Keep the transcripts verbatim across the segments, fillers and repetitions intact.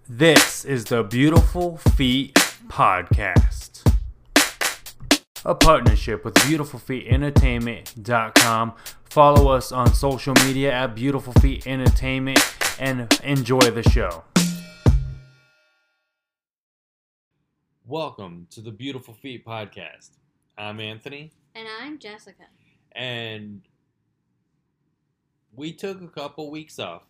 This is the Beautiful Feet Podcast, a partnership with beautiful feet entertainment dot com. Follow us on social media at Beautiful Feet Entertainment and enjoy the show. Welcome to the Beautiful Feet Podcast. I'm Anthony. And I'm Jessica. And we took a couple weeks off.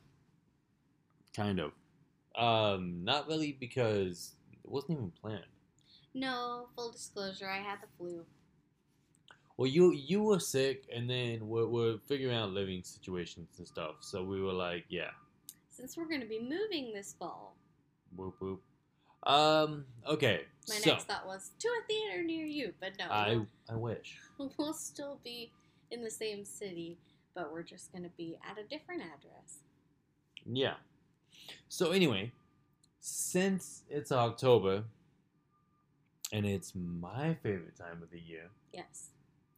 Kind of. Um, not really because it wasn't even planned. No, full disclosure, I had the flu. Well, you you were sick, and then we're, we're figuring out living situations and stuff. So we were like, yeah. Since we're going to be moving this fall. Whoop, whoop. Um, okay. My so, next thought was to a theater near you, but no. I, we'll, I wish. We'll still be in the same city, but we're just going to be at a different address. Yeah. So anyway, since it's October, and it's my favorite time of the year. Yes.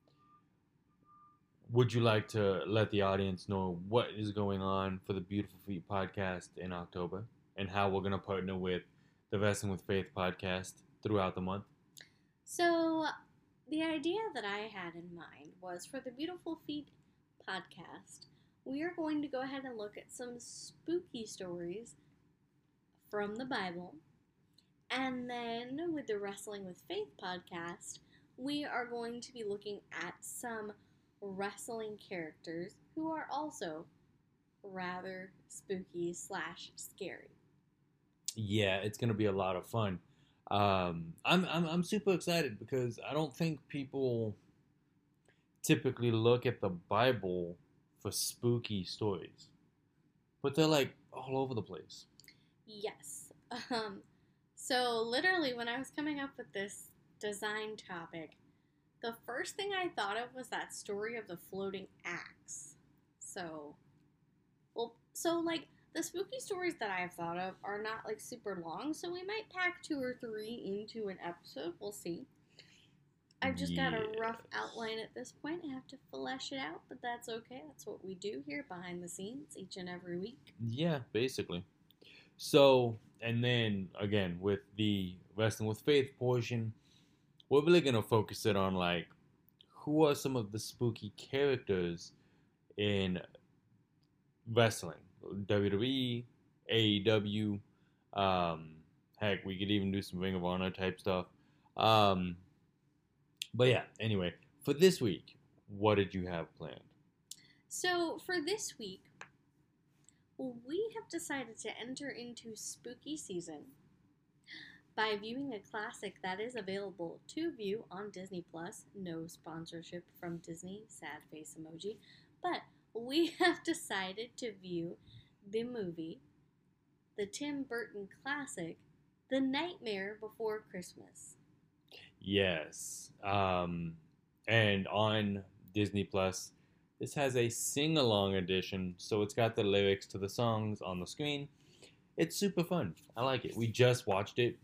Would you like to let the audience know what is going on for the Beautiful Feet Podcast in October and how we're going to partner with the Wrestling with Faith podcast throughout the month? So, the idea that I had in mind was for the Beautiful Feet Podcast, we are going to go ahead and look at some spooky stories from the Bible. And then with the Wrestling with Faith podcast, we are going to be looking at some wrestling characters who are also rather spooky slash scary. Yeah, it's gonna be a lot of fun. Um, I'm I'm I'm super excited because I don't think people typically look at the Bible for spooky stories, but they're like all over the place. Yes. Um. So literally, when I was coming up with this design topic, the first thing I thought of was that story of the floating axe. So, well, so like the spooky stories that I've thought of are not like super long, so we might pack two or three into an episode. We'll see. I've just yes. got a rough outline at this point. I have to flesh it out, but that's okay. That's what we do here behind the scenes each and every week. Yeah, basically. So, and then again with the Wrestling with Faith portion, we're really gonna focus it on like who are some of the spooky characters in wrestling, W W E, A E W. Um, heck, we could even do some Ring of Honor type stuff. Um, but yeah, anyway, for this week, what did you have planned? So for this week, we have decided to enter into spooky season by viewing a classic that is available to view on Disney Plus. No sponsorship from Disney, sad face emoji. But we have decided to view the movie, the Tim Burton classic, The Nightmare Before Christmas. Yes. Um, and on Disney Plus, this has a sing-along edition, so it's got the lyrics to the songs on the screen. It's super fun. I like it. We just watched it.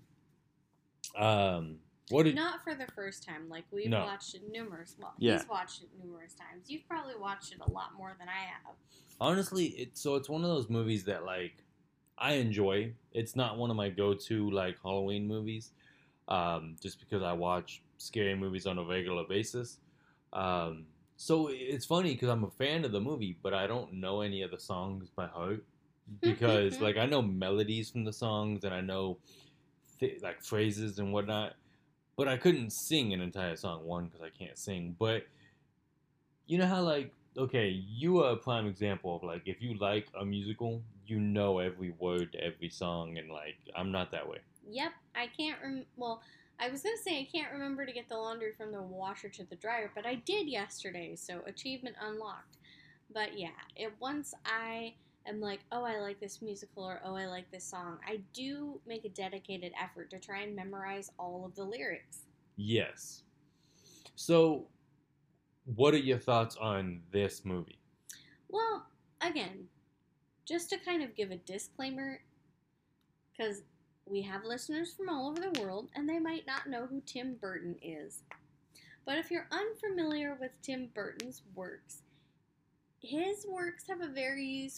Um, what did? Not for the first time. Like we've No. watched it numerous. Well, Yeah. he's watched it numerous times. You've probably watched it a lot more than I have. Honestly, it's so it's one of those movies that like I enjoy. It's not one of my go-to like Halloween movies, um, just because I watch scary movies on a regular basis. Um, so it's funny because I'm a fan of the movie, but I don't know any of the songs by heart because like I know melodies from the songs and I know th- like phrases and whatnot, but I couldn't sing an entire song. One, because I can't sing, but you know how like okay, you are a prime example of like if you like a musical, you know every word to every song, and like I'm not that way. Yep, I can't rem- well, I was going to say I can't remember to get the laundry from the washer to the dryer, but I did yesterday, so achievement unlocked. But yeah, it once I am like, oh, I like this musical, or oh, I like this song, I do make a dedicated effort to try and memorize all of the lyrics. Yes. So, what are your thoughts on this movie? Well, again, just to kind of give a disclaimer, because we have listeners from all over the world, and they might not know who Tim Burton is. But if you're unfamiliar with Tim Burton's works, his works have a very sort of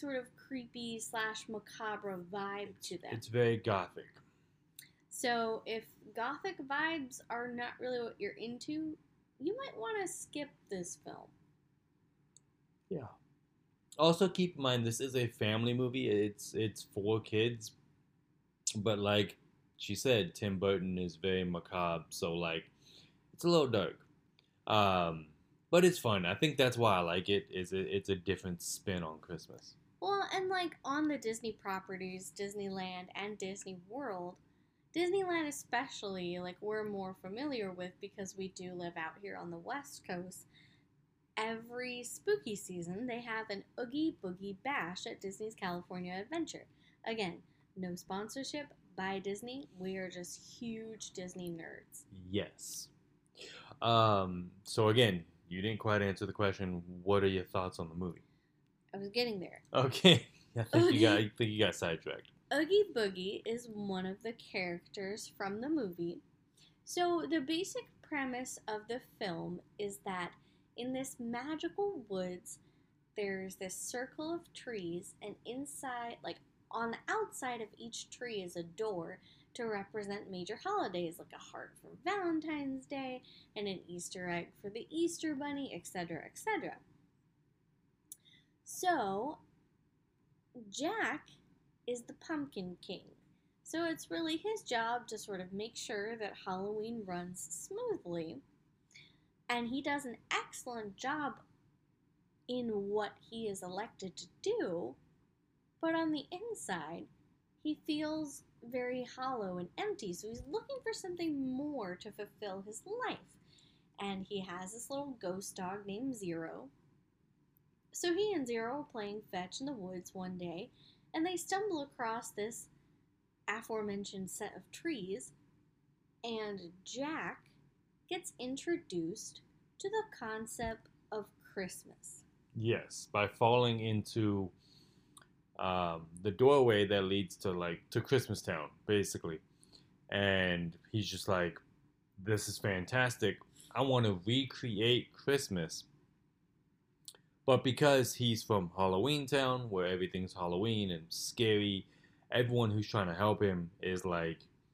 creepy slash macabre vibe to them. It's very gothic. So if gothic vibes are not really what you're into, you might want to skip this film. Yeah. Also, keep in mind this is a family movie. It's it's for kids, but like she said, Tim Burton is very macabre, so like it's a little dark. Um, but it's fun. I think that's why I like it. Is it? It's a different spin on Christmas. Well, and like on the Disney properties, Disneyland and Disney World, Disneyland especially, like we're more familiar with because we do live out here on the West Coast. Every spooky season, they have an Oogie Boogie Bash at Disney's California Adventure. Again, no sponsorship by Disney. We are just huge Disney nerds. Yes. Um. So again, you didn't quite answer the question. What are your thoughts on the movie? I was getting there. Okay. I think you got. I think you got sidetracked. Oogie Boogie is one of the characters from the movie. So the basic premise of the film is that in this magical woods, there's this circle of trees, and inside, like on the outside of each tree, is a door to represent major holidays, like a heart for Valentine's Day and an Easter egg for the Easter Bunny, et cetera, et cetera. So, Jack is the Pumpkin King. So it's really his job to sort of make sure that Halloween runs smoothly. And he does an excellent job in what he is elected to do. But on the inside, he feels very hollow and empty. So he's looking for something more to fulfill his life. And he has this little ghost dog named Zero. So he and Zero are playing fetch in the woods one day, and they stumble across this aforementioned set of trees, and Jack gets introduced to the concept of Christmas. Yes, by falling into um, the doorway that leads to like to Christmas Town, basically, and he's just like, "This is fantastic. I want to recreate Christmas." But because he's from Halloween Town, where everything's Halloween and scary, everyone who's trying to help him is like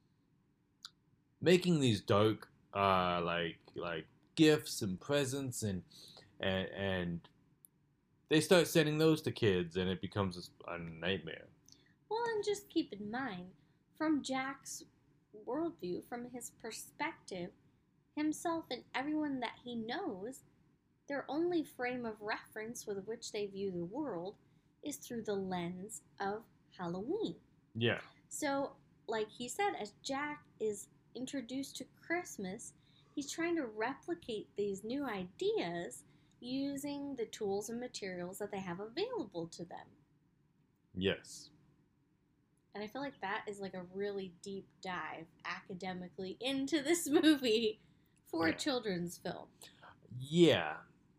making these dark, uh, like like gifts and presents, and and and they start sending those to kids, and it becomes a nightmare. Well, and just keep in mind, from Jack's worldview, from his perspective, himself and everyone that he knows, their only frame of reference with which they view the world is through the lens of Halloween. Yeah. So, like he said, as Jack is introduced to Christmas, he's trying to replicate these new ideas using the tools and materials that they have available to them. Yes. And I feel like that is like a really deep dive academically into this movie for Yeah. a children's film. Yeah.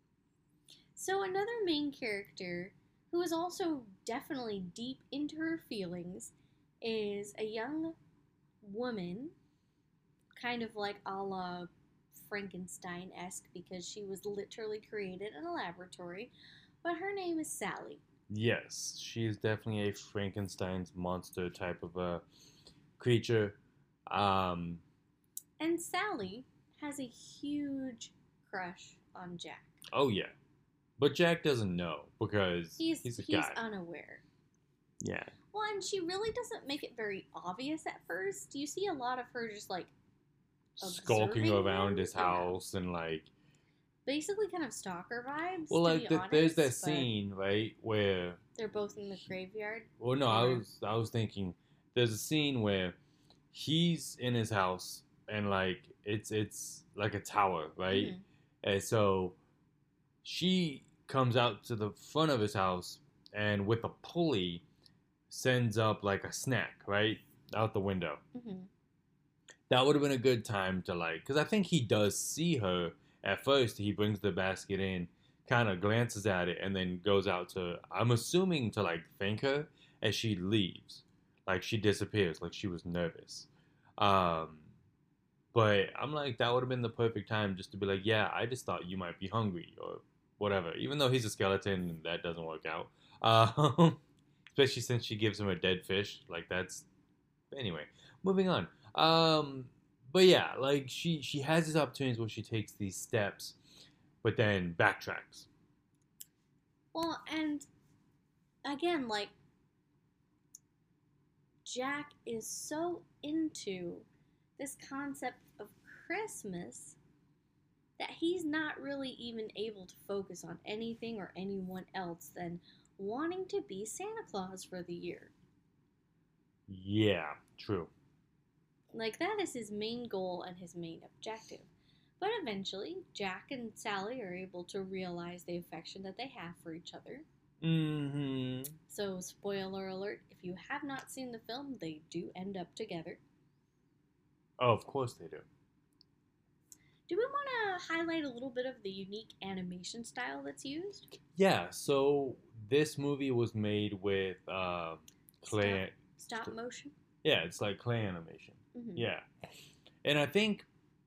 So another main character who is also definitely deep into her feelings is a young woman, kind of like a la Frankenstein-esque, because she was literally created in a laboratory, but her name is Sally. Yes, she is definitely a Frankenstein's monster type of a creature. Um, And Sally has a huge crush on Jack. oh yeah, but Jack doesn't know because He's he's a he's guy. unaware. Yeah. Well, and she really doesn't make it very obvious at first. You see a lot of her just like Skulking observing around him. his Yeah. house and like, Basically kind of stalker vibes. well, to like be th- honest, there's that but scene right where, they're both in the graveyard. well, no, I Or- was I was thinking there's a scene where he's in his house and like it's it's like a tower, right? Mhm. And so she comes out to the front of his house and with a pulley sends up like a snack, right? Out the window. Mhm. That would have been a good time to like, because I think he does see her at first. He brings the basket in, kind of glances at it, and then goes out to, I'm assuming to like thank her as she leaves. Like she disappears, like she was nervous. Um, but I'm like, that would have been the perfect time just to be like, yeah, I just thought you might be hungry or whatever. Even though he's a skeleton, that doesn't work out. Um, especially since she gives him a dead fish. Like that's anyway. Moving on. Um, but yeah, like she she has these opportunities where she takes these steps, but then backtracks. Well, and again, like Jack is so into this concept of Christmas that he's not really even able to focus on anything or anyone else than wanting to be Santa Claus for the year. Yeah, true. Like, that is his main goal and his main objective. But eventually, Jack and Sally are able to realize the affection that they have for each other. Mm-hmm. So, spoiler alert, if you have not seen the film, they do end up together. Oh, of course they do. Do we want to highlight a little bit of the unique animation style that's used? Yeah, so this movie was made with uh, clay. Stop, stop motion? Yeah, it's like clay animation. Mm-hmm. Yeah. And I think,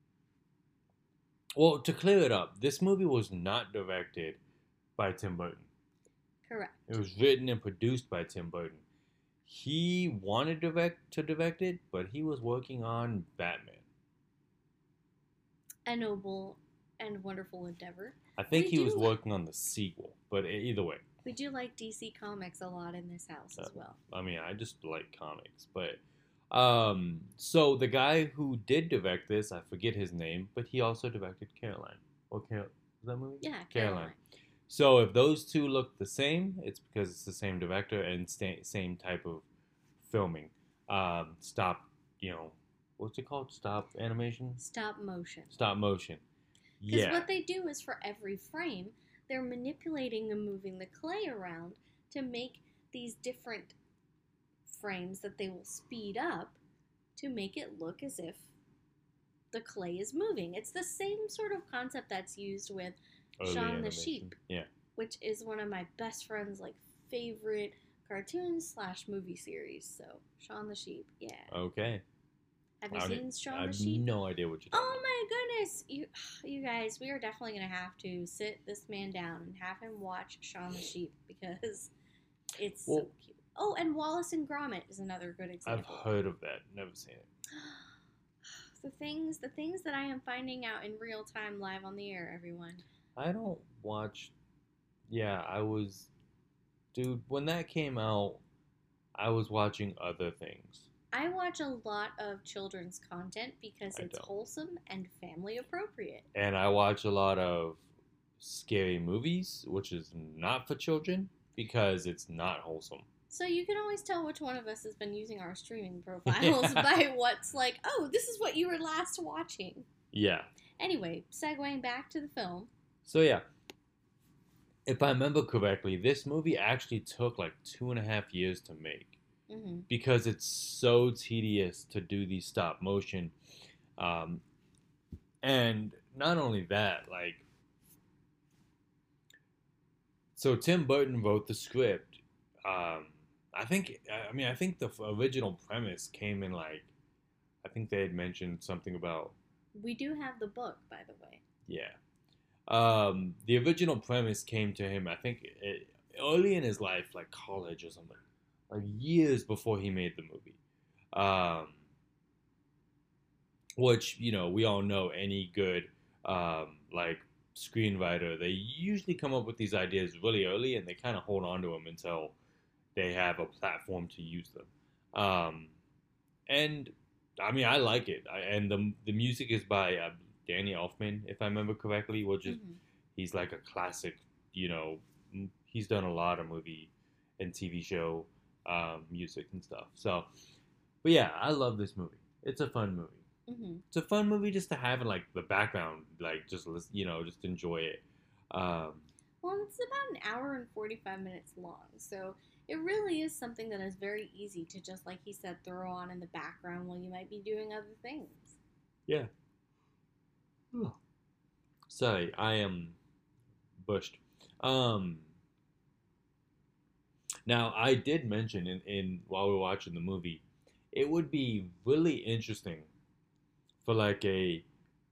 well, to clear it up, this movie was not directed by Tim Burton. Correct. It was written and produced by Tim Burton. He wanted direct to direct it, but he was working on Batman. A noble and wonderful endeavor. I think we he do, was working on the sequel, but either way. We do like D C Comics a lot in this house uh, as well. I mean, I just like comics, but um, so the guy who did direct this, I forget his name, but he also directed Caroline. Or Carol, is that movie? Yeah, Caroline. Caroline. So if those two look the same, it's because it's the same director and sta- same type of filming. Um, stop, you know, what's it called? Stop animation? Stop motion. Stop motion. Because Yeah. what they do is for every frame, they're manipulating and moving the clay around to make these different frames that they will speed up to make it look as if the clay is moving. It's the same sort of concept that's used with Early Shaun the animation. Sheep, Yeah. which is one of my best friend's like favorite cartoons slash movie series. So Shaun the Sheep, yeah. Okay. Have you I seen don't- Shaun I the have Sheep? no idea what you're talking Oh about. my goodness, you you guys, we are definitely gonna have to sit this man down and have him watch Shaun the Sheep because it's Well- so cute. Oh, and Wallace and Gromit is another good I've example. heard of that. Never seen it. the things the things that I am finding out in real time live on the air, everyone. I don't watch. Yeah, I was. Dude, when that came out, I was watching other things. I watch a lot of children's content because I it's don't. wholesome and family appropriate. And I watch a lot of scary movies, which is not for children because it's not wholesome. So you can always tell which one of us has been using our streaming profiles Yeah. by what's like, oh, this is what you were last watching. Yeah. Anyway, segueing back to the film. So yeah, if I remember correctly, this movie actually took like two and a half years to make Mm-hmm. because it's so tedious to do these stop motion, um, and not only that, like, so Tim Burton wrote the script. Um, I think, I mean, I think the original premise came in like, I think they had mentioned something about. We do have the book, by the way. Yeah. Um, the original premise came to him, I think, it, early in his life, like college or something, like years before he made the movie. Um, which, you know, we all know any good, um, like, screenwriter, they usually come up with these ideas really early and they kind of hold on to them until they have a platform to use them. Um, and, I mean, I like it. I, and the, the music is by uh, Danny Elfman, if I remember correctly, which is, Mm-hmm. he's like a classic, you know, he's done a lot of movie and T V show um, music and stuff. So, but yeah, I love this movie. It's a fun movie. Mm-hmm. It's a fun movie just to have in like the background, like just listen, you know, just enjoy it. Um, Well, it's about an hour and forty-five minutes long, so it really is something that is very easy to just, like he said, throw on in the background while you might be doing other things. yeah. Sorry, I am bushed. Um, now I did mention in, in while we were watching the movie, it would be really interesting for like a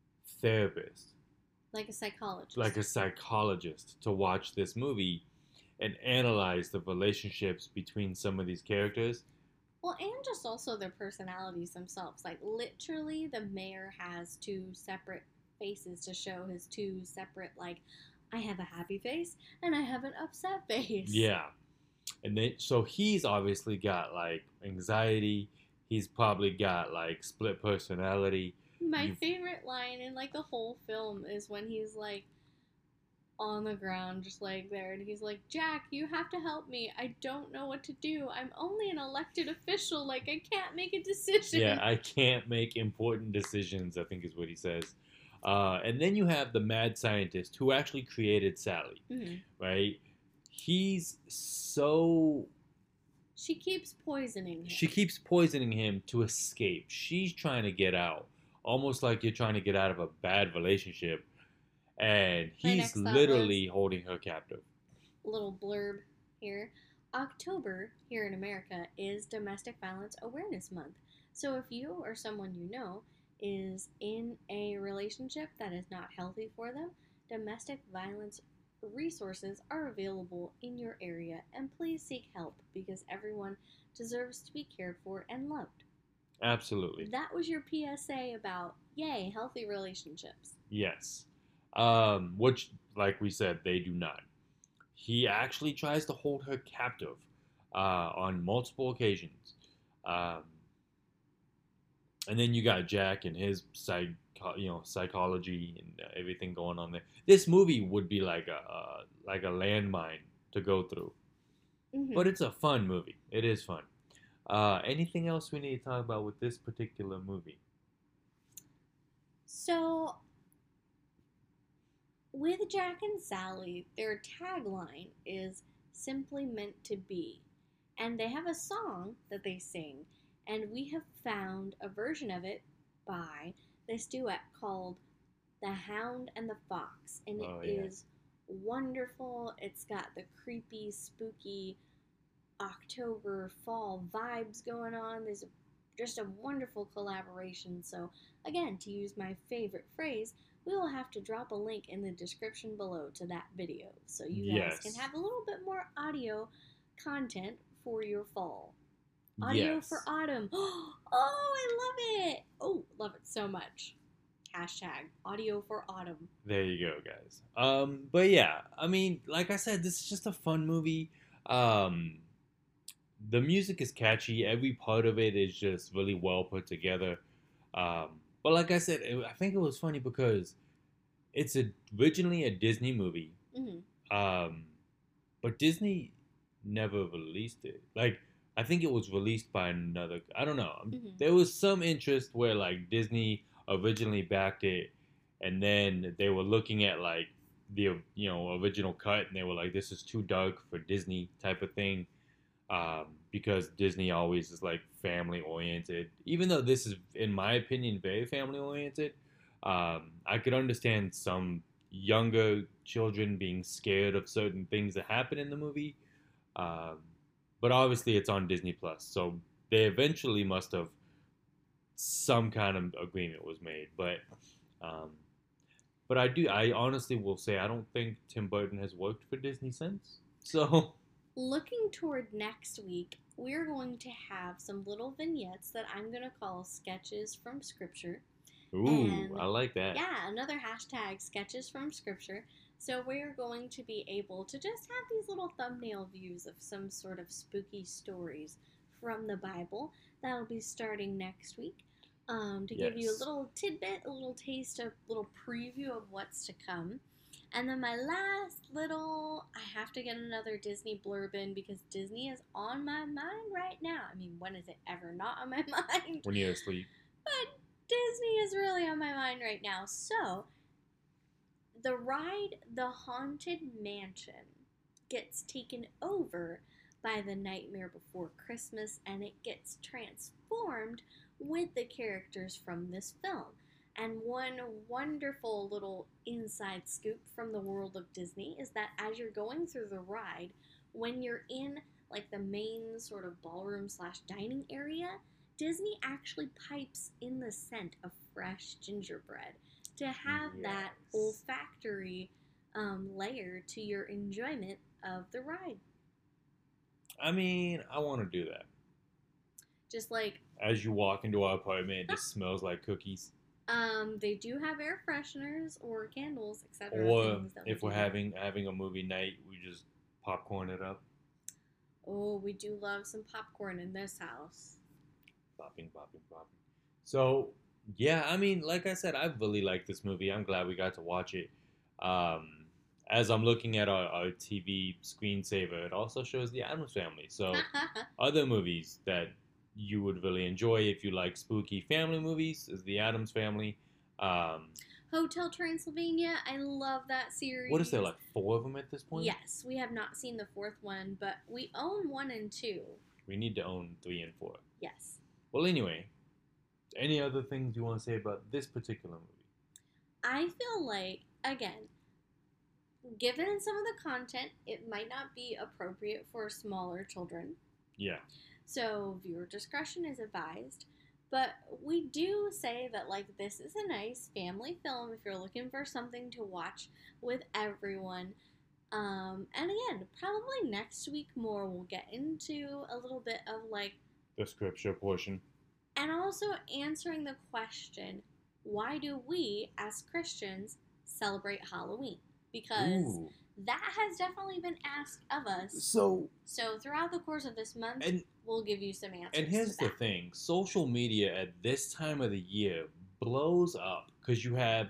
therapist, Like a psychologist. like a psychologist, to watch this movie and analyze the relationships between some of these characters. Well, and just also their personalities themselves. Like, literally, the mayor has two separate faces to show his two separate, like, I have a happy face and I have an upset face. Yeah. And then, so he's obviously got like anxiety. He's probably got like split personality. My You- favorite line in, like, the whole film is when he's, like, on the ground, just like there, and he's like, Jack, you have to help me. I don't know what to do. I'm only an elected official. Like, I can't make a decision. Yeah, I can't make important decisions, I think is what he says. Uh, and then you have the mad scientist who actually created Sally, hmm right? He's so. She keeps poisoning him. She keeps poisoning him to escape. She's trying to get out, almost like you're trying to get out of a bad relationship. And My he's next thought literally holding her captive. Little blurb here. October here in America is Domestic Violence Awareness Month. So if you or someone you know is in a relationship that is not healthy for them, domestic violence resources are available in your area, and please seek help because everyone deserves to be cared for and loved. Absolutely. That was your P S A about, yay, healthy relationships. Yes. Um, which, like we said, they do not. He actually tries to hold her captive uh, on multiple occasions. Um, and then you got Jack and his psych, you know, psychology and uh, everything going on there. This movie would be like a uh, like a landmine to go through, Mhm. but it's a fun movie. It is fun. Uh, anything else we need to talk about with this particular movie? So, with Jack and Sally, their tagline is simply meant to be. And they have a song that they sing, and we have found a version of it by this duet called The Hound and the Fox. And it Oh, yeah. is wonderful. It's got the creepy, spooky October fall vibes going on. There's a, just a wonderful collaboration. So, again, to use my favorite phrase, we will have to drop a link in the description below to that video so you guys Yes. can have a little bit more audio content for your fall. Audio Yes. for autumn. Oh, I love it. Oh, love it so much. Hashtag audio for autumn. There you go, guys. Um, but yeah, I mean, like I said, this is just a fun movie. Um, the music is catchy. Every part of it is just really well put together. Um, but like I said, it, I think it was funny because it's a, originally a Disney movie. hmm Um, but Disney never released it. Like, I think it was released by another. I don't know. Mhm. There was some interest where like Disney originally backed it, and then they were looking at like the you know original cut, and they were like, "This is too dark for Disney," type of thing. Um, because Disney always is like family oriented. Even though this is, in my opinion, very family oriented, um, I could understand some younger children being scared of certain things that happen in the movie. Um, but obviously, it's on Disney Plus, so they eventually must have some kind of agreement was made. But um, but I do, I honestly will say, I don't think Tim Burton has worked for Disney since. So. Looking toward next week, we're going to have some little vignettes that I'm going to call sketches from Scripture. Ooh, And, I like that. Yeah, another hashtag, sketches from Scripture. So we're going to be able to just have these little thumbnail views of some sort of spooky stories from the Bible. That'll be starting next week. Um, to give you a Yes. little tidbit, a little taste, a little preview of what's to come. And then my last little, I have to get another Disney blurb in because Disney is on my mind right now. I mean, when is it ever not on my mind? When you're asleep. But Disney is really on my mind right now. So, the ride The Haunted Mansion gets taken over by The Nightmare Before Christmas, and it gets transformed with the characters from this film. And one wonderful little inside scoop from the world of Disney is that as you're going through the ride, when you're in like the main sort of ballroom slash dining area, Disney actually pipes in the scent of fresh gingerbread to have that Yes. olfactory um, layer to your enjoyment of the ride. I mean, I want to do that. Just like As you walk into our apartment, it just smells like cookies. um, they do have air fresheners or candles, et cetera. Or if we're having having a movie night, we just popcorn it up. Oh, we do love some popcorn in this house. Popping, popping, popping. So, yeah, I mean, like I said, I really like this movie. I'm glad we got to watch it. Um, as I'm looking at our, our T V screensaver, it also shows The Addams Family. So, other movies that you would really enjoy if you like spooky family movies is The Addams Family. Um, Hotel Transylvania, I love that series. what is there, like four of them at this point? Yes, we have not seen the fourth one, but we own one and two. We need to own three and four. Yes. Well, anyway, any other things you want to say about this particular movie? I feel like, again, given some of the content, it might not be appropriate for smaller children. Yeah. So viewer discretion is advised. But we do say that, like, this is a nice family film if you're looking for something to watch with everyone. Um, and again, probably next week more we'll get into a little bit of, like, The scripture portion. and also answering the question, why do we, as Christians, celebrate Halloween? Because Ooh. that has definitely been asked of us. So, So throughout the course of this month, and we'll give you some answers. and here's to the that. thing: social media at this time of the year blows up because you have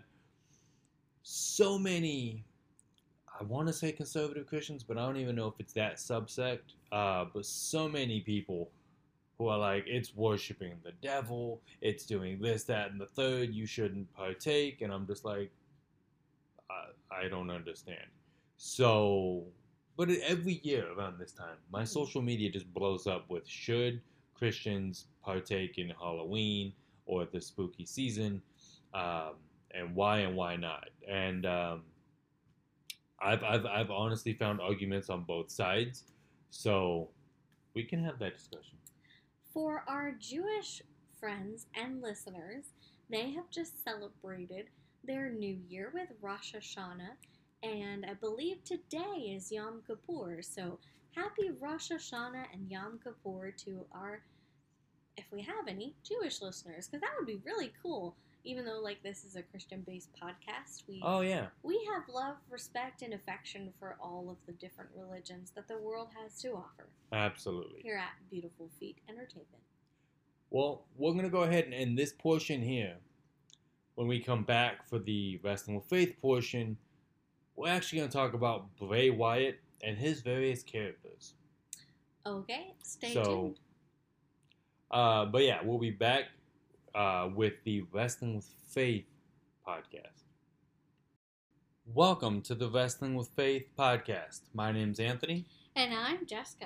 so many. I want to say conservative Christians, but I don't even know if it's that subsect. Uh, but so many people who are like, it's worshiping the devil, it's doing this, that, and the third. You shouldn't partake, and I'm just like, I, I don't understand. So, but every year around this time, my social media just blows up with should Christians partake in Halloween or the spooky season, um, and why and why not. And um, I've, I've I've honestly found arguments on both sides, so we can have that discussion. For our Jewish friends and listeners, they have just celebrated their new year with Rosh Hashanah. And I believe today is Yom Kippur. So happy Rosh Hashanah and Yom Kippur to our, if we have any, Jewish listeners. Because that would be really cool. Even though, like, this is a Christian-based podcast, we Oh, yeah. we have love, respect, and affection for all of the different religions that the world has to offer. Absolutely. Here at Beautiful Feet Entertainment. Well, we're going to go ahead and end this portion here. When we come back for the Wrestling with Faith portion, we're actually going to talk about Bray Wyatt and his various characters. Okay, stay so, tuned. Uh, but yeah, we'll be back uh, with the Wrestling with Faith podcast. Welcome to the Wrestling with Faith podcast. My name's Anthony. And I'm Jessica.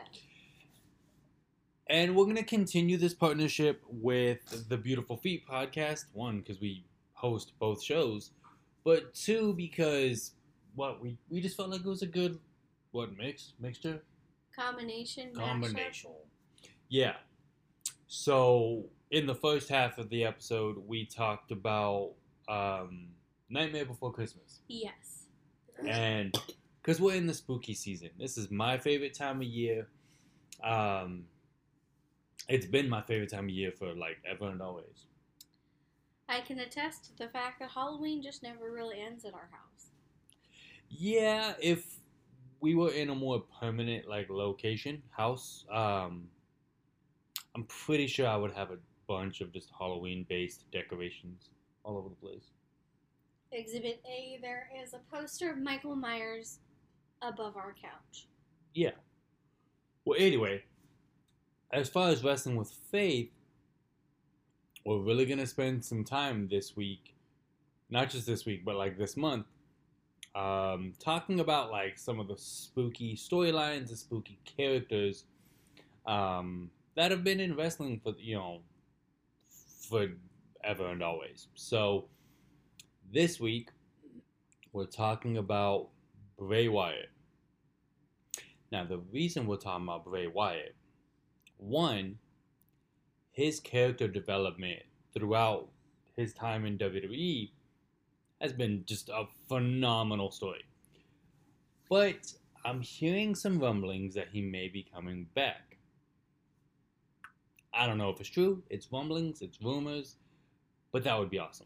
And we're going to continue this partnership with the Beautiful Feet podcast. One, because we host both shows. But two, because, what, we, we just felt like it was a good, what, mix? Mixture? Combination. Combination. Yeah. So, in the first half of the episode, we talked about um, Nightmare Before Christmas. Yes. And, because we're in the spooky season. This is my favorite time of year. Um... It's been my favorite time of year for, like, ever and always. I can attest to the fact that Halloween just never really ends at our house. Yeah, if we were in a more permanent, like, location, house, um, I'm pretty sure I would have a bunch of just Halloween-based decorations all over the place. Exhibit A, there is a poster of Michael Myers above our couch. Yeah. Well, anyway, as far as Wrestling with Faith, we're really going to spend some time this week, not just this week, but like this month, um, talking about like some of the spooky storylines and spooky characters um, that have been in wrestling for, you know, forever and always. So this week, we're talking about Bray Wyatt. Now, the reason we're talking about Bray Wyatt, one, his character development throughout his time in W W E has been just a phenomenal story. But I'm hearing some rumblings that he may be coming back. I don't know if it's true. It's rumblings, it's rumors, but that would be awesome.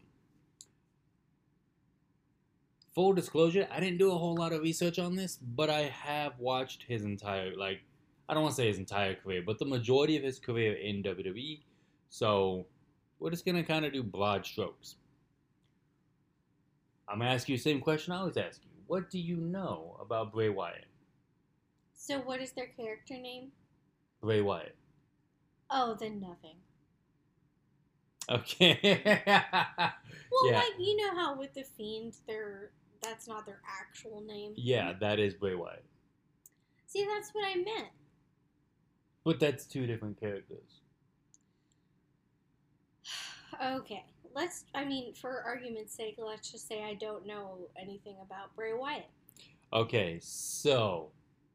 Full disclosure, I didn't do a whole lot of research on this, but I have watched his entire, like, I don't want to say his entire career, but the majority of his career in W W E. So we're just going to kind of do broad strokes. I'm going to ask you the same question I always ask you. What do you know about Bray Wyatt? So what is their character name? Bray Wyatt. Oh, then nothing. Okay. Well, yeah. like, you know how with the Fiend, they're, that's not their actual name? Yeah, that is Bray Wyatt. See, that's what I meant. But that's two different characters. Okay. Let's, I mean, for argument's sake, let's just say I don't know anything about Bray Wyatt. Okay, so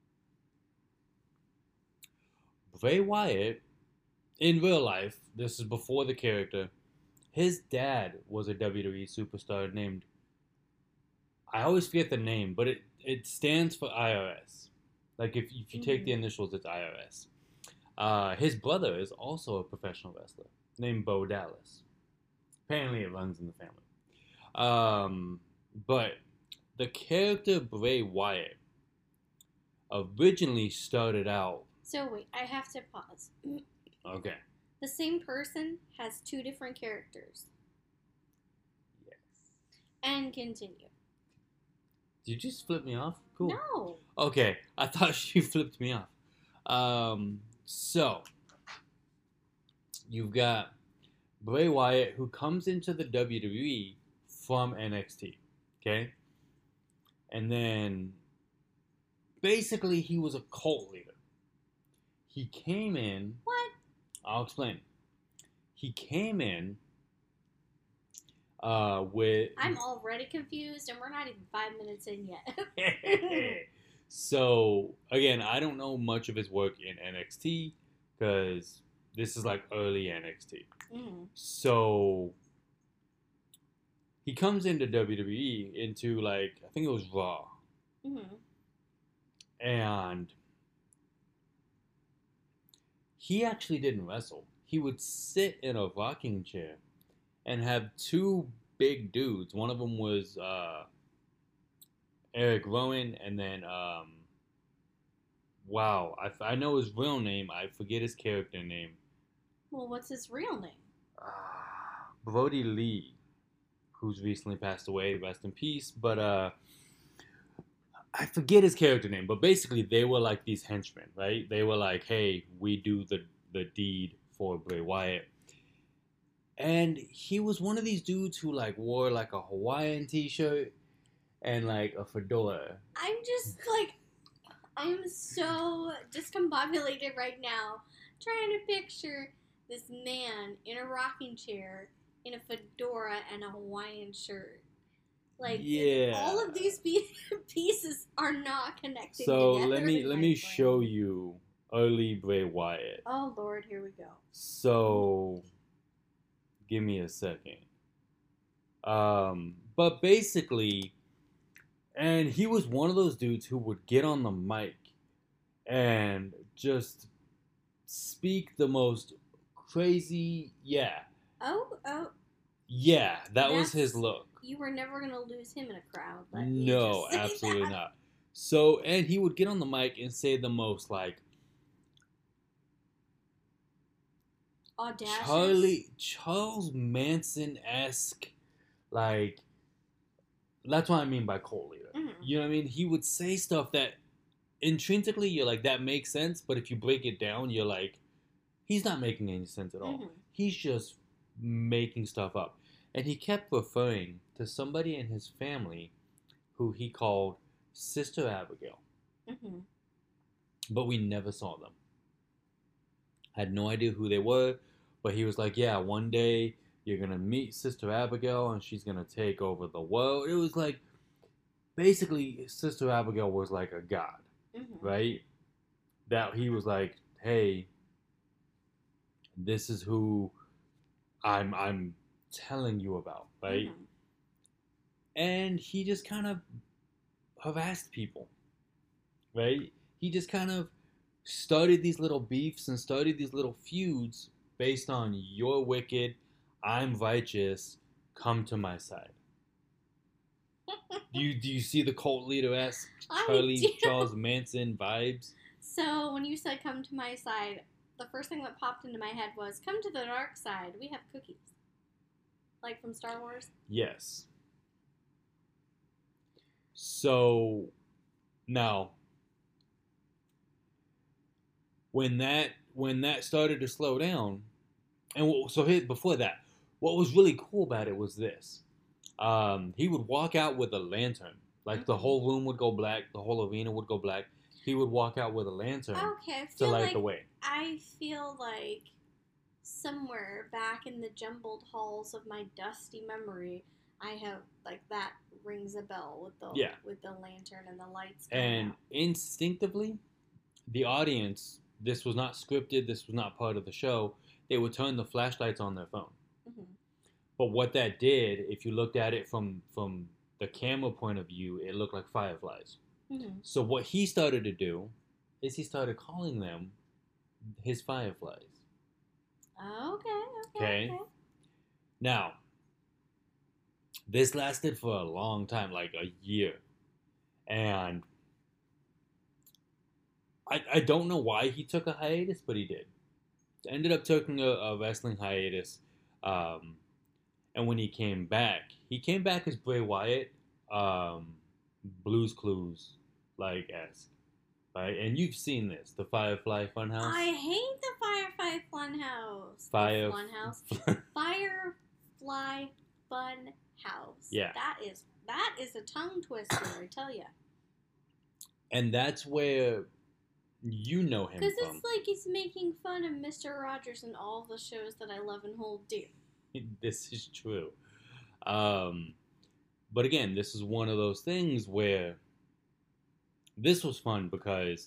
Bray Wyatt, in real life, this is before the character, his dad was a W W E superstar named, I always forget the name, but it, it stands for I R S. Like, if, if you take Mhm. the initials, it's I R S. Uh, his brother is also a professional wrestler named Bo Dallas. Apparently it runs in the family. Um, but the character Bray Wyatt originally started out... So wait, I have to pause. Okay. The same person has two different characters. Yes. And continue. Did you just flip me off? Cool. No. Okay, I thought she flipped me off. Um, so, you've got Bray Wyatt, who comes into the W W E from N X T, okay? And then, basically, he was a cult leader. He came in... What? I'll explain. He came in uh, with... I'm already confused, and we're not even five minutes in yet. So, again, I don't know much of his work in N X T, because this is like early N X T. Mm. So, he comes into W W E into, like, I think it was Raw. Mm-hmm. And he actually didn't wrestle. He would sit in a rocking chair and have two big dudes. One of them was uh, Eric Rowan, and then, um, wow, I, I know his real name. I forget his character name. Well, what's his real name? Uh, Brody Lee, who's recently passed away, rest in peace. But uh, I forget his character name. But basically, they were like these henchmen, right? They were like, hey, we do the, the deed for Bray Wyatt. And he was one of these dudes who like wore like a Hawaiian t-shirt and like a fedora. I'm just like, I'm so discombobulated right now, trying to picture this man in a rocking chair, in a fedora and a Hawaiian shirt. Like, yeah, all of these pieces are not connected. So together let me in let my me brain. show you early Bray Wyatt. Oh Lord, here we go. So give me a second. Um, but basically, and he was one of those dudes who would get on the mic and just speak the most crazy, yeah. Oh, oh. Yeah, that was That's- his look. You were never going to lose him in a crowd. Let me No, just say absolutely that. not. So, and he would get on the mic and say the most like Audacious. Charlie Charles Manson-esque, like, that's what I mean by cult leader. Mhm. You know what I mean? He would say stuff that intrinsically you're like, that makes sense, but if you break it down, you're like, he's not making any sense at all. Mhm. He's just making stuff up. And he kept referring to somebody in his family who he called Sister Abigail. Mhm. But we never saw them. Had no idea who they were, but he was like, yeah, one day you're going to meet Sister Abigail and she's going to take over the world. It was like, basically, Sister Abigail was like a god, Mhm. right? That he was like, hey, this is who I'm I'm telling you about, right? Mhm. And he just kind of harassed people. right? He just kind of started these little beefs and started these little feuds based on you're wicked, I'm righteous, come to my side. Do you do you see the cult leader esque I Charlie do. Charles Manson vibes? So when you said come to my side, the first thing that popped into my head was come to the dark side. We have cookies. Like from Star Wars? Yes. So now when that when that started to slow down, and what, so here, before that, what was really cool about it was this: um, he would walk out with a lantern, like Mhm. the whole room would go black, the whole arena would go black. He would walk out with a lantern Okay, I to feel light like the way. I feel like somewhere back in the jumbled halls of my dusty memory, I have like that rings a bell with the Yeah. with the lantern and the lights going And out. instinctively, the audience, this was not scripted, this was not part of the show, they would turn the flashlights on their phone. Mhm. But what that did, if you looked at it from from the camera point of view, it looked like fireflies. Mhm. So what he started to do is he started calling them his fireflies. Okay, okay, Okay. okay. Now, this lasted for a long time, like a year. And I, I don't know why he took a hiatus, but he did. Ended up taking a, a wrestling hiatus. Um, and when he came back, he came back as Bray Wyatt, um, Blues Clues like esque, right? And you've seen this, the Firefly Funhouse. I hate the Firefly Funhouse. Fire The Funhouse. Firefly Funhouse. Yeah. That is that is a tongue twister, I tell you. And that's where you know him Because from. it's like he's making fun of Mister Rogers and all the shows that I love and hold dear. This is true. Um, but again, this is one of those things where this was fun because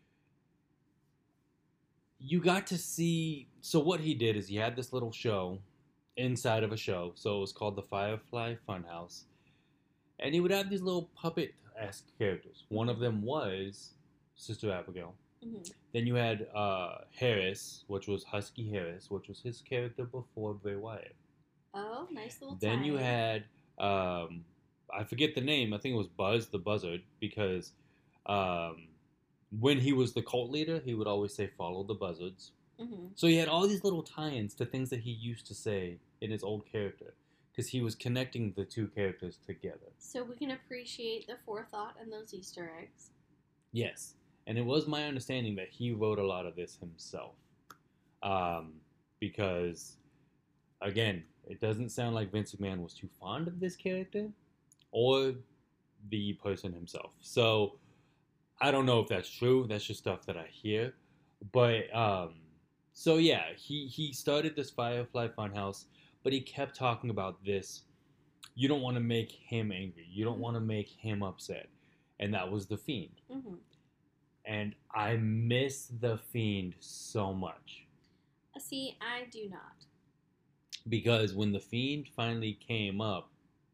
you got to see. So what he did is he had this little show inside of a show. So it was called the Firefly Funhouse, and he would have these little puppet-esque characters. One of them was Sister Abigail. Mm-hmm. Then you had uh, Harris, which was Husky Harris, which was his character before Bray Wyatt. Oh, nice little Then you tie. had, um, I forget the name, I think it was Buzz the Buzzard, because um, when he was the cult leader, he would always say, follow the buzzards. Mm-hmm. So he had all these little tie-ins to things that he used to say in his old character, because he was connecting the two characters together. So we can appreciate the forethought and those Easter eggs. Yes. And it was my understanding that he wrote a lot of this himself. Um, because, again, it doesn't sound like Vince McMahon was too fond of this character or the person himself. So, I don't know if that's true. That's just stuff that I hear. But, um, so yeah, he, he started this Firefly Funhouse, but he kept talking about this. You don't want to make him angry. You don't want to make him upset. And that was The Fiend. Mm-hmm. And I miss The Fiend so much. See, I do not. Because when The Fiend finally came up,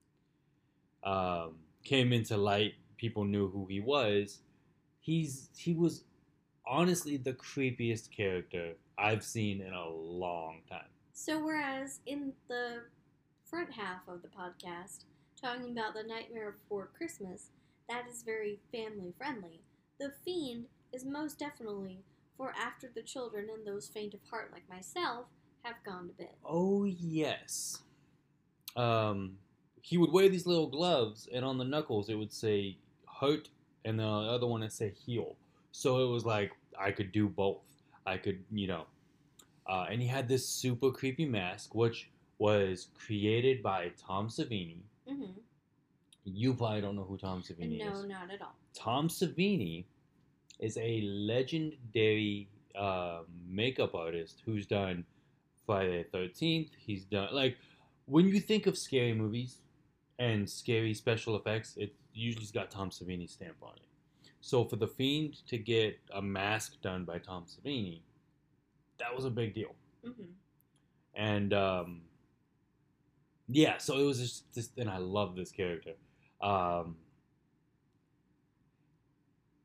um, came into light, people knew who he was. He's he was honestly the creepiest character I've seen in a long time. So whereas in the front half of the podcast, talking about the Nightmare Before Christmas, that is very family friendly. The Fiend is most definitely for after the children and those faint of heart like myself have gone to bed. Oh, yes. Um, he would wear these little gloves, and on the knuckles it would say hurt, and the other one would say heal. So it was like I could do both. I could, you know. Uh, and he had this super creepy mask, which was created by Tom Savini. Mm-hmm. You probably don't know who Tom Savini no, is. No, not at all. Tom Savini is a legendary uh, makeup artist who's done Friday the thirteenth. He's done, like, when you think of scary movies and scary special effects, it usually's got Tom Savini's stamp on it. So for The Fiend to get a mask done by Tom Savini, that was a big deal. Mm-hmm. And, um, yeah, so it was just, just and I love this character. Um,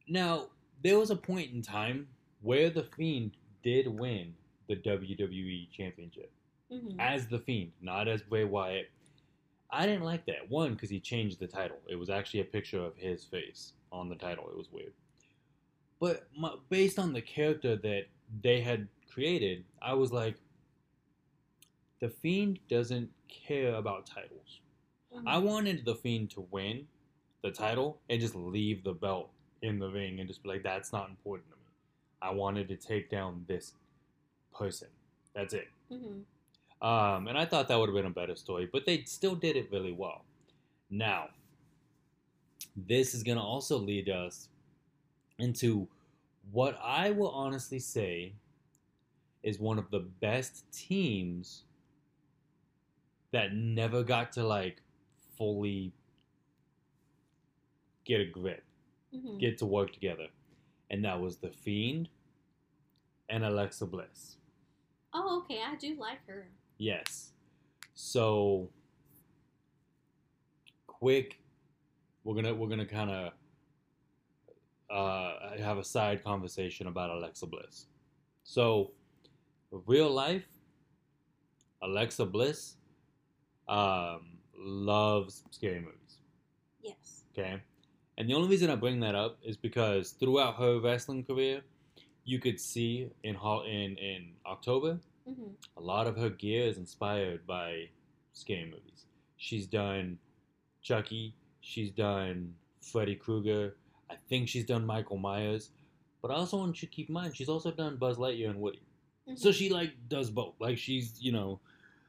Now, there was a point in time where The Fiend did win the W W E Championship Mm-hmm. as The Fiend, not as Bray Wyatt. I didn't like that. One, because he changed the title. It was actually a picture of his face on the title. It was weird. But my, based on the character that they had created, I was like, The Fiend doesn't care about titles. Mm-hmm. I wanted The Fiend to win the title and just leave the belt in the ring and just be like, that's not important to me. I wanted to take down this person. That's it. Mm-hmm. Um, and I thought that would have been a better story, but they still did it really well. Now, this is going to also lead us into what I will honestly say is one of the best teams that never got to like fully get a grip, Mm-hmm. get to work together. And that was The Fiend and Alexa Bliss. Oh, okay. I do like her. Yes. So quick, we're gonna we're gonna kind of uh, have a side conversation about Alexa Bliss. So, real life, Alexa Bliss um, loves scary movies. Yes. Okay, and the only reason I bring that up is because throughout her wrestling career, you could see in Hol- in in October, Mm-hmm. a lot of her gear is inspired by scary movies. She's done Chucky. She's done Freddy Krueger. I think she's done Michael Myers. But I also want you to keep in mind she's also done Buzz Lightyear and Woody. Mm-hmm. So she like does both. Like she's, you know.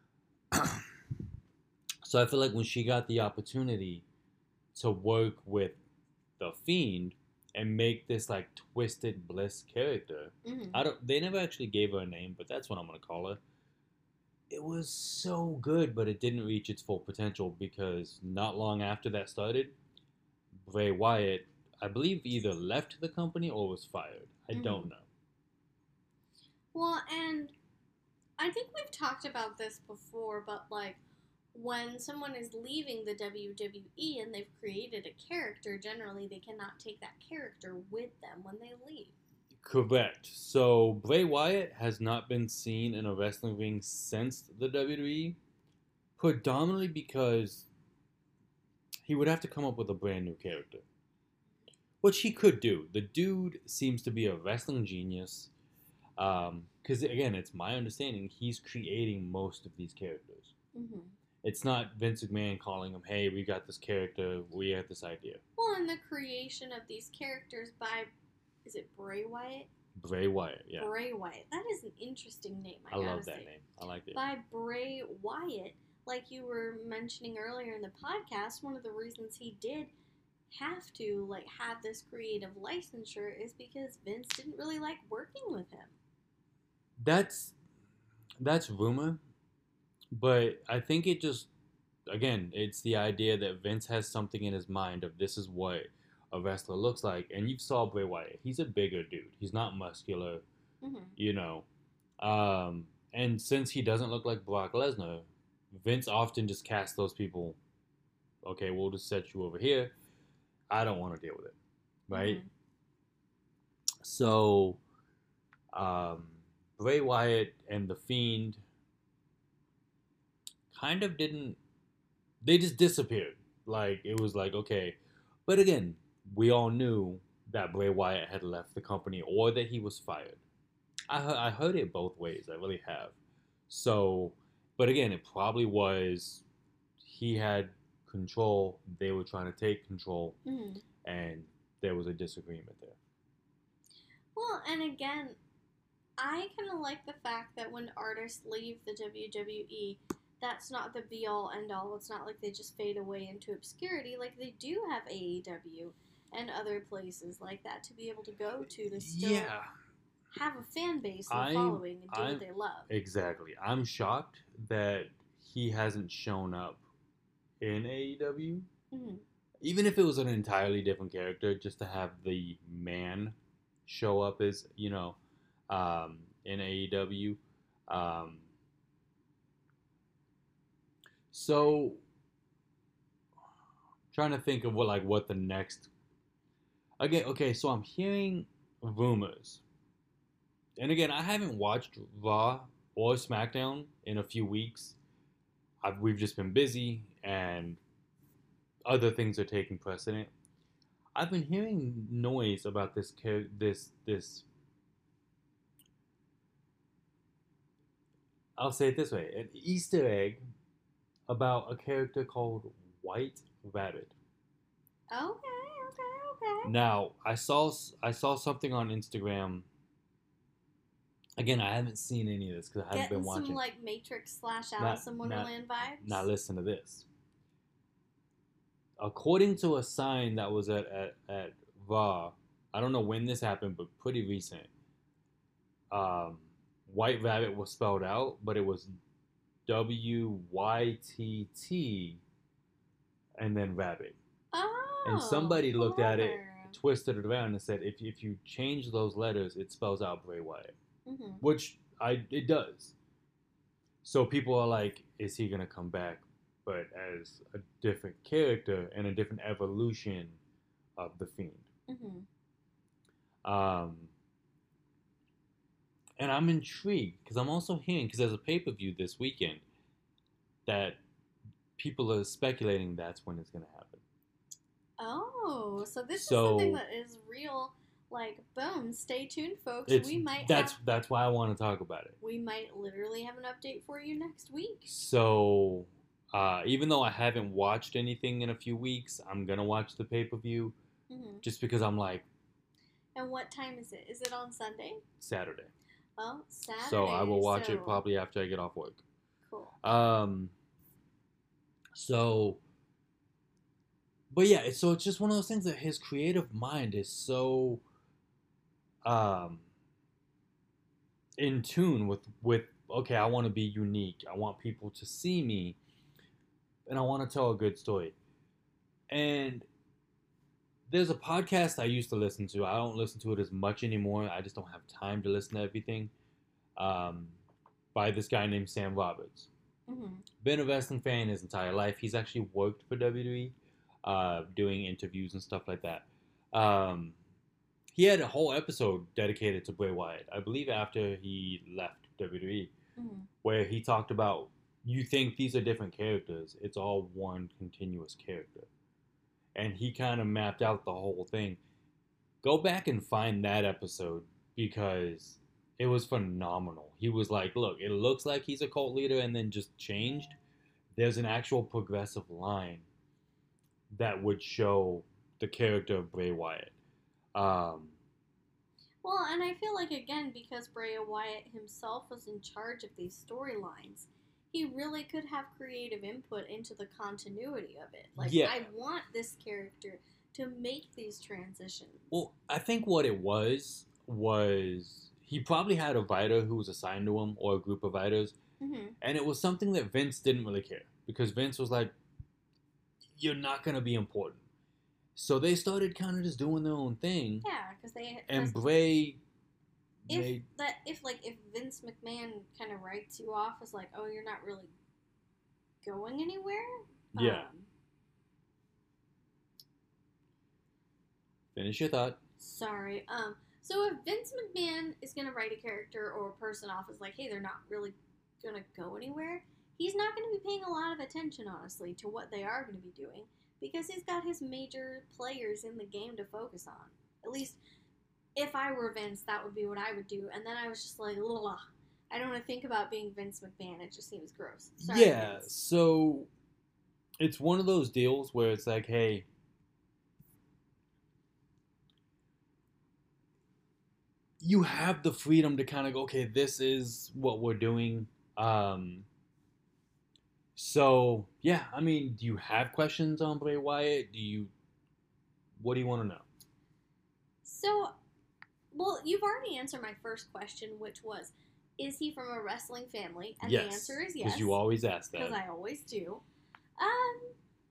So I feel like when she got the opportunity to work with the Fiend and make this like twisted Bliss character, Mm-hmm. I don't. They never actually gave her a name, but that's what I'm gonna call her. It was so good, but it didn't reach its full potential because not long after that started, Bray Wyatt, I believe, either left the company or was fired. I Mhm. don't know. Well, and I think we've talked about this before, but like when someone is leaving the W W E and they've created a character, generally they cannot take that character with them when they leave. Correct. So Bray Wyatt has not been seen in a wrestling ring since the W W E, predominantly because he would have to come up with a brand new character, which he could do. The dude seems to be a wrestling genius. Because um, again, it's my understanding he's creating most of these characters. Mm-hmm. It's not Vince McMahon calling him, "Hey, we got this character. We have this idea." Well, and the creation of these characters by, is it Bray Wyatt? Bray Wyatt, yeah. Bray Wyatt. That is an interesting name. I, I gotta love that say. name. I like it. By Bray Wyatt, like you were mentioning earlier in the podcast, one of the reasons he did have to like have this creative licensure is because Vince didn't really like working with him. That's that's rumor, but I think it just again, it's the idea that Vince has something in his mind of this is what a wrestler looks like, and you saw Bray Wyatt. He's a bigger dude. He's not muscular, Mm-hmm. you know. Um, and since he doesn't look like Brock Lesnar, Vince often just casts those people. Okay, we'll just set you over here. I don't want to deal with it, right? Mm-hmm. So, um, Bray Wyatt and the Fiend kind of didn't. They just disappeared. Like it was like okay, but again, we all knew that Bray Wyatt had left the company or that he was fired. I heard, I heard it both ways. I really have. So, but again, it probably was he had control. They were trying to take control, Mm-hmm. and there was a disagreement there. Well, and again, I kind of like the fact that when artists leave the W W E, that's not the be all end all. It's not like they just fade away into obscurity. Like they do have A E W and other places like that to be able to go to to still Yeah, have a fan base and I'm- following and do I'm- what they love. exactly. I'm shocked that he hasn't shown up in A E W. Mm-hmm. Even if it was an entirely different character, just to have the man show up as, you know, um, in A E W. Um, so, trying to think of what like what the next. Again, okay, so I'm hearing rumors. And again, I haven't watched Raw or SmackDown in a few weeks. I've, we've just been busy and other things are taking precedent. I've been hearing noise about this char- this this I'll say it this way, an Easter egg about a character called White Rabbit. Okay, okay, okay. Now, I saw I saw something on Instagram. Again, I haven't seen any of this because I haven't Getting been watching. some like Matrix slash Not- Alice in not- Wonderland vibes. Now listen to this. According to a sign that was at at, at Raw, I don't know when this happened, but pretty recent. Um, White Rabbit was spelled out, but it was W Y T T and then Rabbit. Oh. And somebody looked at it, clever. twisted it around, and said, if if you change those letters, it spells out Bray Wyatt, Mhm. which I it does. So people are like, is he gonna come back, but as a different character and a different evolution of the Fiend? Mhm. Um, and I'm intrigued because I'm also hearing, because there's a pay per view this weekend that people are speculating that's when it's gonna happen. Oh, so this So- is something that is real. Like, boom! Stay tuned, folks. It's we might that's have, that's why I want to talk about it. we might literally have an update for you next week. So, uh, even though I haven't watched anything in a few weeks, I'm gonna watch the pay per view Mhm. just because I'm like And what time is it? Is it on Sunday? Saturday. Well, Saturday. So I will watch so- it probably after I get off work. Cool. Um. So. But yeah, it's, so it's just one of those things that his creative mind is so um in tune with with okay, I want to be unique. I want people to see me and I want to tell a good story. And there's a podcast I used to listen to. I don't listen to it as much anymore. I just don't have time to listen to everything. Um, by this guy named Sam Roberts. Mhm. Been a wrestling fan his entire life. He's actually worked for W W E, uh, doing interviews and stuff like that. Um, he had a whole episode dedicated to Bray Wyatt, I believe, after he left W W E, Mhm. where he talked about, you think these are different characters. It's all one continuous character. And he kind of mapped out the whole thing. Go back and find that episode because it was phenomenal. He was like, look, it looks like he's a cult leader and then just changed. There's an actual progressive line that would show the character of Bray Wyatt. Um, Well, and I feel like, again, because Bray Wyatt himself was in charge of these storylines, he really could have creative input into the continuity of it. Like, Yeah. I want this character to make these transitions. well, I think what it was, was he probably had a writer who was assigned to him or a group of writers. Mhm. And it was something that Vince didn't really care because Vince was like, you're not going to be important. So they started kind of just doing their own thing. Yeah, because they And 'cause Bray if made. that if like if Vince McMahon kind of writes you off as like, oh, you're not really going anywhere. Yeah. Um, Finish your thought. sorry. Um. So if Vince McMahon is gonna write a character or a person off as like, hey, they're not really gonna go anywhere, he's not gonna be paying a lot of attention, honestly, to what they are gonna be doing because he's got his major players in the game to focus on. At least, if I were Vince, that would be what I would do. And then I was just like, ugh. I don't want to think about being Vince McMahon. It just seems gross. Sorry, Yeah, Vince. so it's one of those deals where it's like, hey, you have the freedom to kind of go, okay, this is what we're doing. Um, so yeah, I mean, do you have questions on Bray Wyatt? Do you? What do you want to know? So, well, you've already answered my first question, which was, is he from a wrestling family? And the answer is yes. because you always ask that. Because I always do. Um.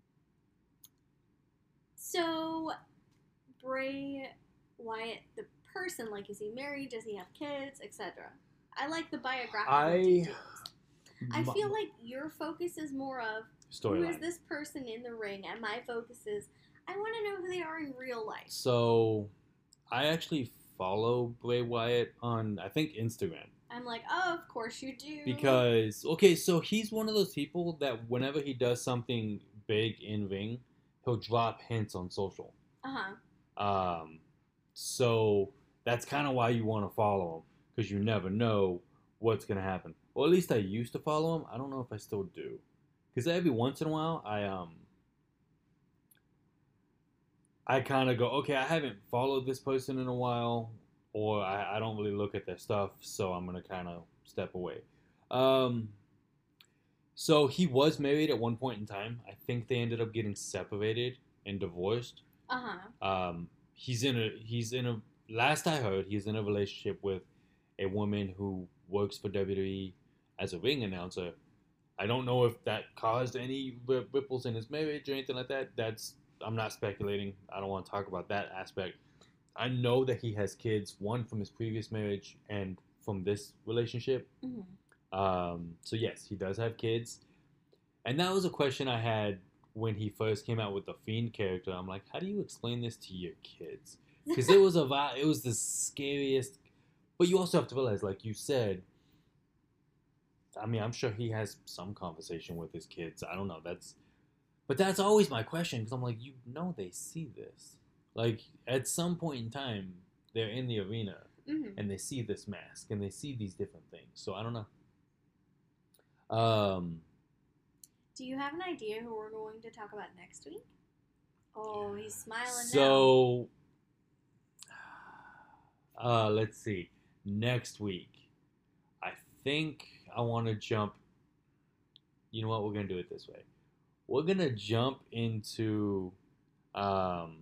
So, Bray Wyatt, the person, like, is he married? Does he have kids, et cetera? I like the biographical I- details. I My- feel like your focus is more of who is storyline. this person in the ring, and my focus is I want to know who they are in real life. So, I actually follow Bray Wyatt on, I think, Instagram. I'm like, oh, of course you do. Because, okay, so he's one of those people that whenever he does something big in ring, he'll drop hints on social. Uh-huh. Um, so that's kind of why you want to follow him, because you never know what's going to happen. Or at least I used to follow him. I don't know if I still do. Because every once in a while, I, um, I kind of go, okay, I haven't followed this person in a while, or I, I don't really look at their stuff, so I'm going to kind of step away. Um, so he was married at one point in time. I think they ended up getting separated and divorced. Uh-huh. Um, he's in a he's in a last I heard he's in a relationship with a woman who works for W W E as a ring announcer. I don't know if that caused any ripples in his marriage or anything like that. That's I'm not speculating. I don't want to talk about that aspect. I know that he has kids, one from his previous marriage and from this relationship. Mm-hmm. Um, so yes, he does have kids, and that was a question I had when he first came out with the Fiend character. I'm like, how do you explain this to your kids? Because it was a it was the scariest. But you also have to realize, like you said, I mean, I'm sure he has some conversation with his kids. I don't know. That's, but that's always my question, because I'm like, you know, they see this. Like at some point in time, they're in the arena Mm-hmm. and they see this mask and they see these different things. So I don't know. Um, Do you have an idea who we're going to talk about next week? Oh, he's smiling so, now. Uh, let's see. Next week, I think I want to jump. You know what? We're gonna do it this way. We're gonna jump into. Um,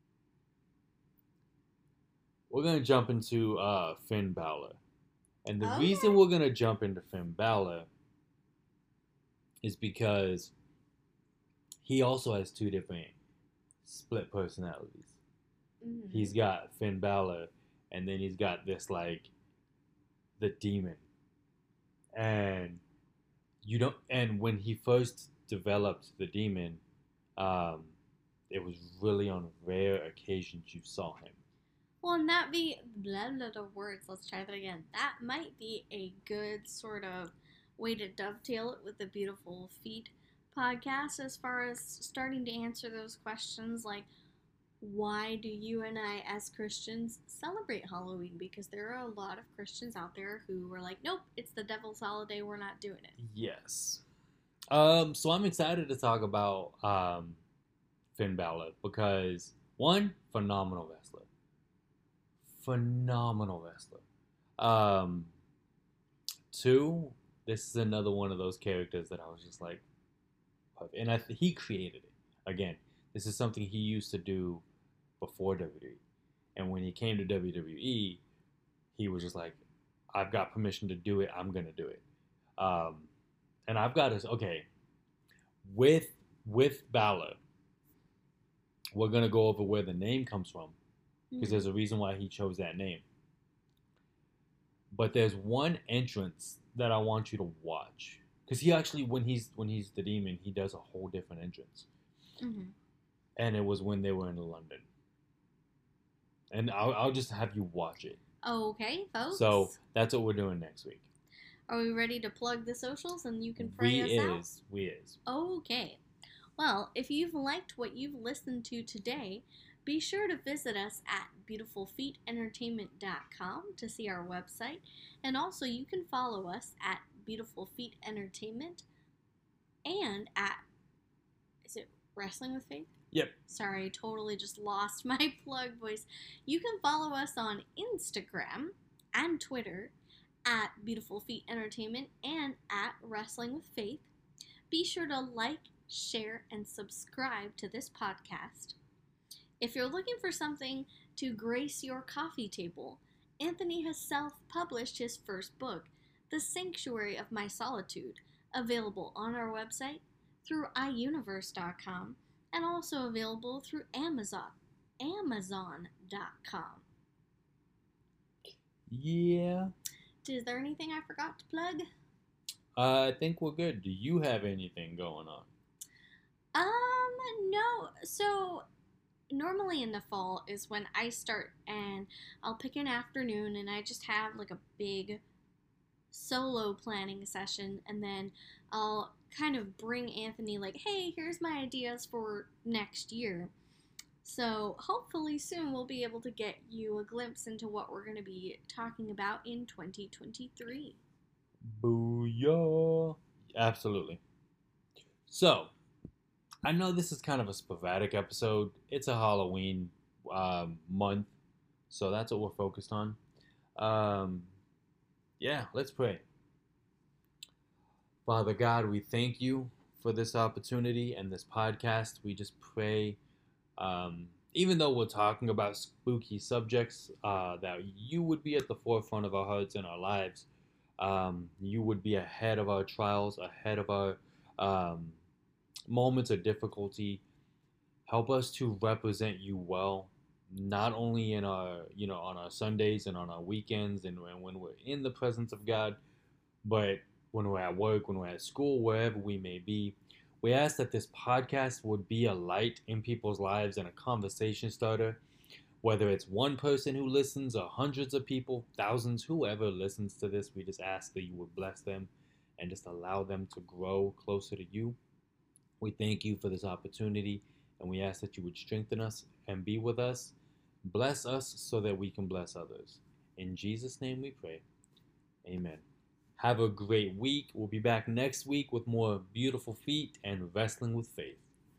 we're gonna jump into uh, Finn Balor, and the Okay. reason we're gonna jump into Finn Balor is because he also has two different split personalities. Mm-hmm. He's got Finn Balor, and then he's got this like the demon, and you don't. And when he first developed the demon, um, it was really on rare occasions you saw him. Well, and that be blah blah blah words. Let's try that again. That might be a good sort of way to dovetail it with the Beautiful Feet podcast, as far as starting to answer those questions like, why do you and I as Christians celebrate Halloween? Because there are a lot of Christians out there who were like, nope, it's the devil's holiday, we're not doing it. Yes. Um, so I'm excited to talk about um, Finn Balor because, one, phenomenal wrestler. Phenomenal wrestler. Um, two, this is another one of those characters that I was just like, and I th- he created it. Again, this is something he used to do before W W E. And when he came to W W E, he was just like, I've got permission to do it. I'm going to do it. Um, and I've got to, okay, with, with Balor, we're going to go over where the name comes from because there's a reason why he chose that name. But there's one entrance that I want you to watch. Because he actually, when he's when he's the demon, he does a whole different entrance. Mm-hmm. And it was when they were in London. And I'll, I'll just have you watch it. Okay, folks. So that's what we're doing next week. Are we ready to plug the socials and you can pray we us out? is, we is. Okay. Well, if you've liked what you've listened to today, be sure to visit us at beautiful feet entertainment dot com to see our website. And also, you can follow us at Beautiful Feet Entertainment and at, is it Wrestling with Faith? Yep. Sorry, totally just lost my plug voice. You can follow us on Instagram and Twitter at Beautiful Feet Entertainment and at Wrestling with Faith. Be sure to like, share, and subscribe to this podcast. If you're looking for something to grace your coffee table, Anthony has self-published his first book, The Sanctuary of My Solitude, available on our website through i universe dot com and also available through Amazon, amazon dot com. Yeah. Is there anything I forgot to plug? Uh, I think we're good. Do you have anything going on? Um, no. So, normally in the fall is when I start, and I'll pick an afternoon and I just have like a big solo planning session, and then I'll kind of bring Anthony like, hey, here's my ideas for next year. So hopefully soon we'll be able to get you a glimpse into what we're going to be talking about in twenty twenty-three. Booyah! Absolutely. So, I know this is kind of a sporadic episode. It's a Halloween um, month, so that's what we're focused on. Um, yeah, let's pray. Father God, we thank you for this opportunity and this podcast. We just pray, um, even though we're talking about spooky subjects, uh, that you would be at the forefront of our hearts and our lives. Um, you would be ahead of our trials, ahead of our um, moments of difficulty. Help us to represent you well, not only in our, you know, on our Sundays and on our weekends and when we're in the presence of God, but when we're at work, when we're at school, wherever we may be. We ask that this podcast would be a light in people's lives and a conversation starter. Whether it's one person who listens or hundreds of people, thousands, whoever listens to this, we just ask that you would bless them and just allow them to grow closer to you. We thank you for this opportunity, and we ask that you would strengthen us and be with us. Bless us so that we can bless others. In Jesus' name we pray. Amen. Have a great week. We'll be back next week with more Beautiful Feet and Wrestling with Faith.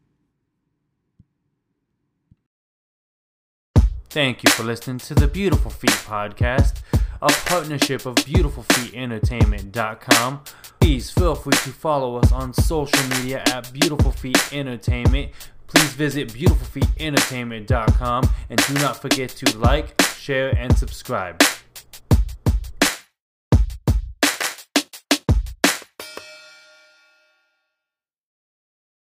Thank you for listening to the Beautiful Feet podcast, a partnership of beautiful feet entertainment dot com. Please feel free to follow us on social media at Beautiful Feet Entertainment. Please visit beautiful feet entertainment dot com and do not forget to like, share, and subscribe.